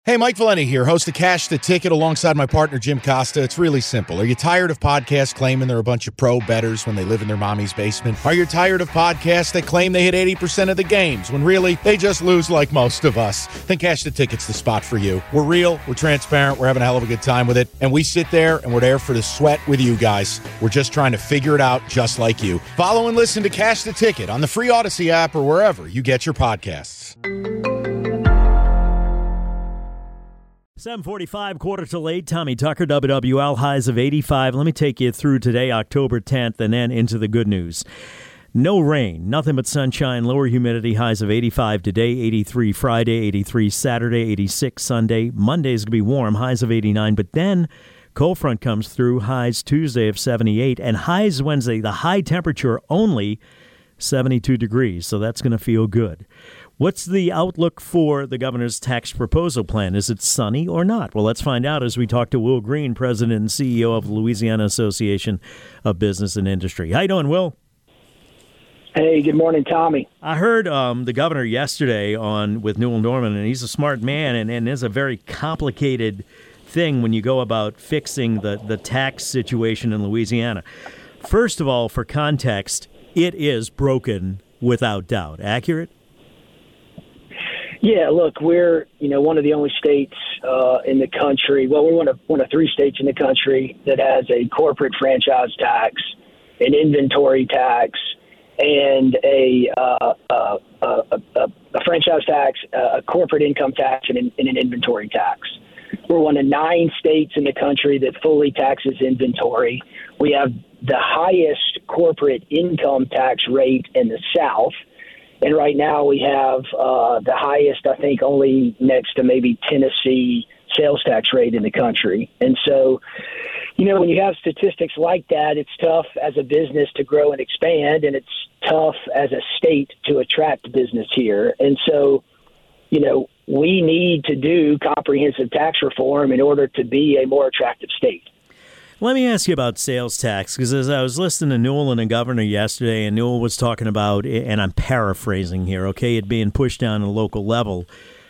Hey, Mike Valenti here, host of Cash the Ticket alongside my partner, Jim Costa. It's really simple. Are you tired of podcasts claiming they're a bunch of pro bettors when they live in their mommy's basement? Are you tired of podcasts that claim they hit 80% of the games when really they just lose like most of us? Then Cash the Ticket's the spot for you. We're real, we're transparent, we're having a hell of a good time with it, and we sit there and we're there for the sweat with you guys. We're just trying to figure it out just like you. Follow and listen to Cash the Ticket on the free Odyssey app or wherever you get your podcasts. 7:45, quarter to late. Tommy Tucker, WWL, highs of 85. Let me take you through today, October 10th, and then into the good news. No rain, nothing but sunshine, lower humidity, highs of 85 today, 83 Friday, 83 Saturday, 86 Sunday. Monday's going to be warm, highs of 89, but then cold front comes through, highs Tuesday of 78, and highs Wednesday, the high temperature only 72 degrees, so that's going to feel good. What's the outlook for the governor's tax proposal plan? Is it sunny or not? Well, let's find out as we talk to Will Green, president and CEO of Louisiana Association of Business and Industry. How you doing, Will? Hey, good morning, Tommy. I heard the governor yesterday on with Newell Norman, and he's a smart man, and it's a very complicated thing when you go about fixing the tax situation in Louisiana. First of all, for context, it is broken without doubt. Accurate? Yeah, look, we're one of the only states in the country. Well, we're one of three states in the country that has a corporate franchise tax, an inventory tax, and a franchise tax, a corporate income tax, and an inventory tax. We're one of 9 states in the country that fully taxes inventory. We have the highest corporate income tax rate in the South. And right now we have the highest, I think, only next to maybe Tennessee sales tax rate in the country. And so, when you have statistics like that, it's tough as a business to grow and expand, and it's tough as a state to attract business here. And so, we need to do comprehensive tax reform in order to be a more attractive state. Let me ask you about sales tax, because as I was listening to Newell and the governor yesterday, and Newell was talking about, and I'm paraphrasing here, okay, it being pushed down at a local level.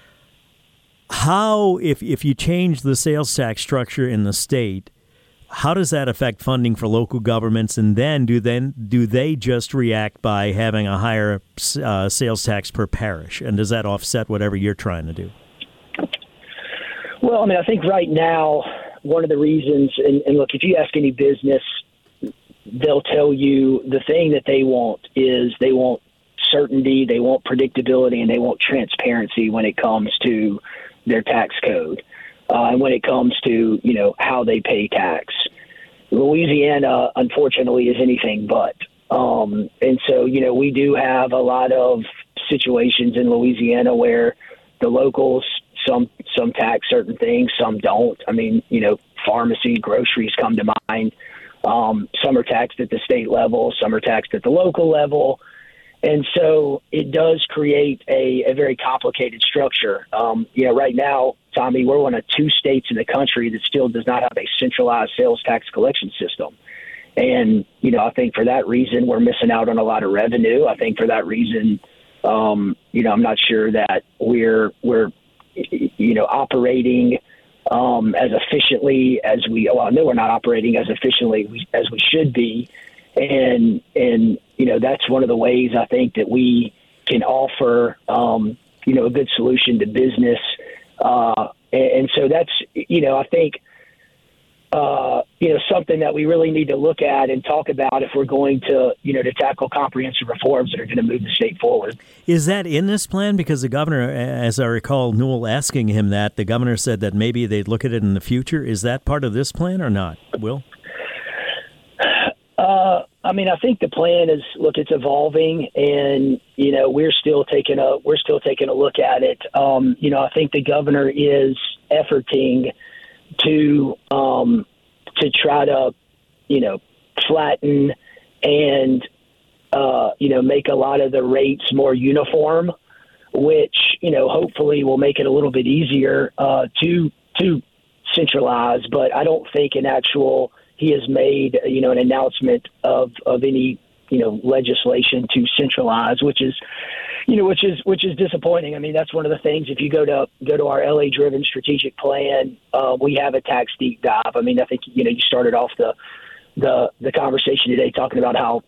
How, if you change the sales tax structure in the state, how does that affect funding for local governments? And then do they just react by having a higher sales tax per parish? And does that offset whatever you're trying to do? Well, I think right now, one of the reasons, and look, if you ask any business, they'll tell you the thing that they want is they want certainty, they want predictability, and they want transparency when it comes to their tax code and when it comes to, how they pay tax. Louisiana, unfortunately, is anything but. And so, we do have a lot of situations in Louisiana where the locals, some tax certain things, some don't. Pharmacy, groceries come to mind. Some are taxed at the state level, some are taxed at the local level. And so it does create a very complicated structure. Right now, Tommy, we're one of 2 states in the country that still does not have a centralized sales tax collection system. And, I think for that reason, we're missing out on a lot of revenue. I think for that reason, I'm not sure that we're operating as efficiently as I know we're not operating as efficiently as we should be. And that's one of the ways I think that we can offer, a good solution to business. And so that's, I think, something that we really need to look at and talk about if we're going to tackle comprehensive reforms that are going to move the state forward. Is that in this plan? Because the governor, as I recall, Newell asking him that, the governor said that maybe they'd look at it in the future. Is that part of this plan or not, Will? I think the plan is, look, it's evolving, and we're still taking a look at it. I think the governor is efforting to try to flatten and make a lot of the rates more uniform, which hopefully will make it a little bit easier to centralize. But I don't think he has made an announcement of any legislation to centralize, which is disappointing. I mean, that's one of the things. If you go to our LA driven strategic plan, we have a tax deep dive. I mean, I think you started off the conversation today talking about how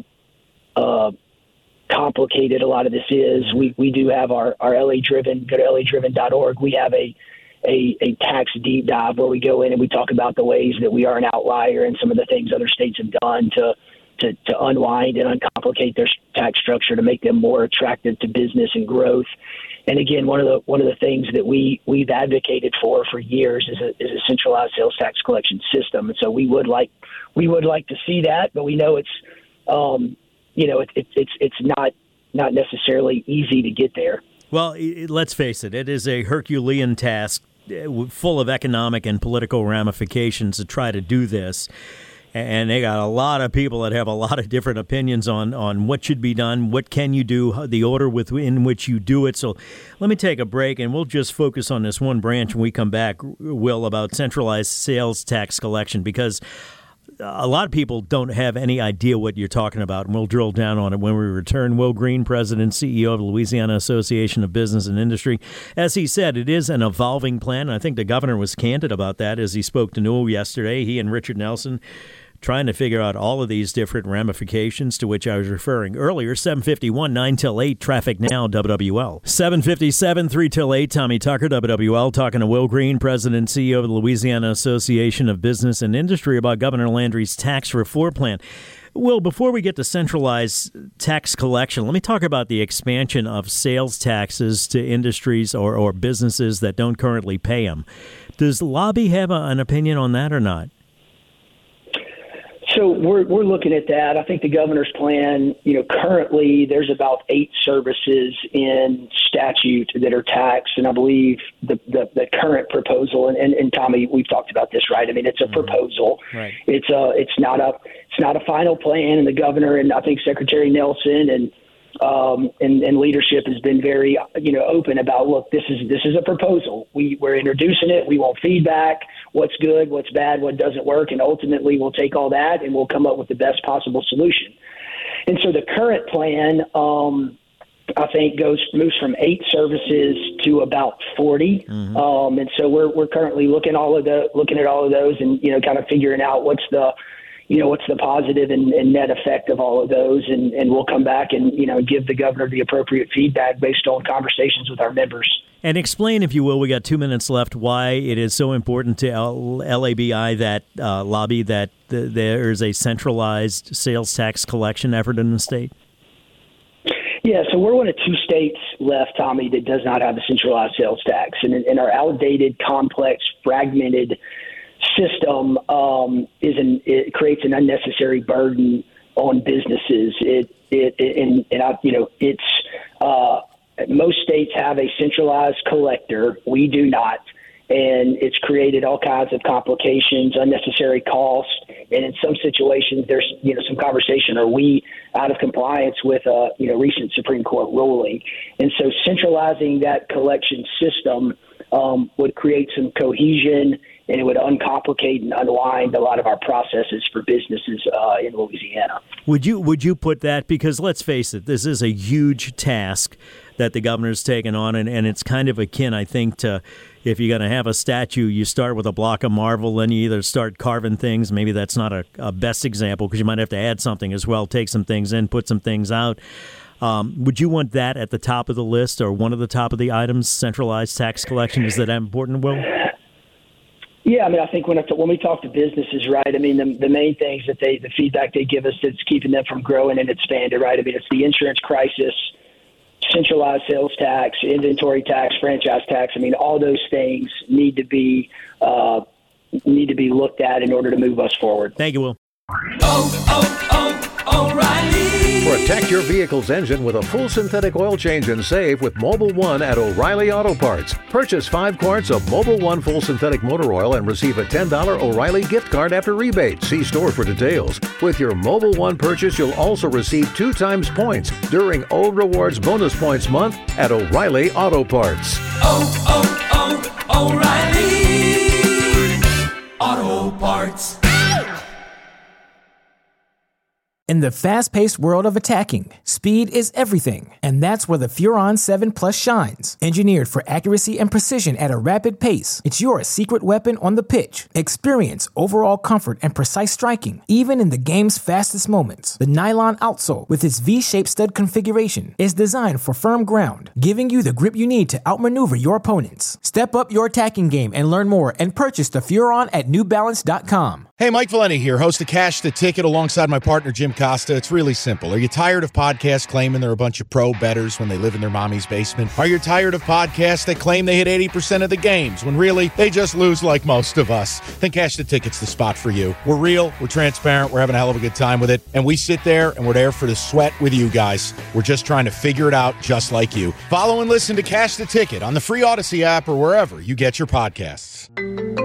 complicated a lot of this is. We do have our LA driven. Go to LAdriven.org. We have a tax deep dive where we go in and we talk about the ways that we are an outlier and some of the things other states have done to unwind and uncomplicate their tax structure to make them more attractive to business and growth. And again, one of the things that we've advocated for years is a centralized sales tax collection system. And so we would like to see that, but we know it's not necessarily easy to get there. Well, let's face it, it is a Herculean task full of economic and political ramifications to try to do this. And they got a lot of people that have a lot of different opinions on what should be done, what can you do, the order in which you do it. So let me take a break, and we'll just focus on this one branch when we come back, Will, about centralized sales tax collection, because a lot of people don't have any idea what you're talking about, and we'll drill down on it when we return. Will Green, President and CEO of the Louisiana Association of Business and Industry. As he said, it is an evolving plan. I think the governor was candid about that as he spoke to Newell yesterday. He and Richard Nelson trying to figure out all of these different ramifications to which I was referring earlier. 7:51, 9 till 8, traffic now, WWL. 7:57, 3 till 8, Tommy Tucker, WWL, talking to Will Green, President and CEO of the Louisiana Association of Business and Industry, about Governor Landry's tax reform plan. Will, before we get to centralized tax collection, let me talk about the expansion of sales taxes to industries or businesses that don't currently pay them. Does Lobby have an opinion on that or not? So we're looking at that. I think the governor's plan, currently there's about 8 services in statute that are taxed. And I believe the current proposal, and Tommy, we've talked about this, right? I mean, it's a proposal. Right. It's not a final plan. And the governor and I think Secretary Nelson and leadership has been very, open about, look, this is a proposal. We're introducing it. We want feedback. What's good, what's bad, what doesn't work, and ultimately we'll take all that and we'll come up with the best possible solution. And so the current plan, I think, moves from 8 services to about 40. Mm-hmm. And so we're currently looking at all of those and kind of figuring out what's the positive and net effect of all of those, and we'll come back and give the governor the appropriate feedback based on conversations with our members. And explain, if you will, we got 2 minutes left, why it is so important to LABI, that lobby, that there's a centralized sales tax collection effort in the state. Yeah, so we're one of 2 states left, Tommy, that does not have a centralized sales tax, and our outdated, complex, fragmented system it creates an unnecessary burden on businesses. Most states have a centralized collector. We do not, and it's created all kinds of complications, unnecessary costs, and in some situations there's some conversation: are we out of compliance with a recent Supreme Court ruling? And so centralizing that collection system would create some cohesion, and it would uncomplicate and unwind a lot of our processes for businesses in Louisiana. Would you put that, because let's face it, this is a huge task that the governor's taken on, and it's kind of akin, I think, to if you're going to have a statue, you start with a block of marble, then you either start carving things. Maybe that's not a best example, because you might have to add something as well, take some things in, put some things out. Would you want that at the top of the list, or one of the top of the items, centralized tax collection? Is that important, Will? Yeah, I mean, I think when we talk to businesses, right, I mean, the main things that the feedback they give us that's keeping them from growing and expanding, right? I mean, it's the insurance crisis, centralized sales tax, inventory tax, franchise tax. I mean, all those things need to be looked at in order to move us forward. Thank you, Will. O'Reilly. Protect your vehicle's engine with a full synthetic oil change and save with Mobil 1 at O'Reilly Auto Parts. Purchase 5 quarts of Mobil 1 full synthetic motor oil and receive a $10 O'Reilly gift card after rebate. See store for details. With your Mobil 1 purchase, you'll also receive 2 times points during O Rewards Bonus Points Month at O'Reilly Auto Parts. O'Reilly Auto Parts. In the fast-paced world of attacking, speed is everything, and that's where the Furon 7 Plus shines. Engineered for accuracy and precision at a rapid pace, it's your secret weapon on the pitch. Experience overall comfort and precise striking, even in the game's fastest moments. The nylon outsole, with its V-shaped stud configuration, is designed for firm ground, giving you the grip you need to outmaneuver your opponents. Step up your attacking game and learn more and purchase the Furon at NewBalance.com. Hey, Mike Valenti here, host of Cash the Ticket alongside my partner Jim Costa. It's really simple. Are you tired of podcasts claiming they're a bunch of pro bettors when they live in their mommy's basement? Are you tired of podcasts that claim they hit 80% of the games when really they just lose like most of us? Then Cash the Ticket's the spot for you. We're real, we're transparent, we're having a hell of a good time with it, and we sit there and we're there for the sweat with you guys. We're just trying to figure it out just like you. Follow and listen to Cash the Ticket on the free Odyssey app or wherever you get your podcasts.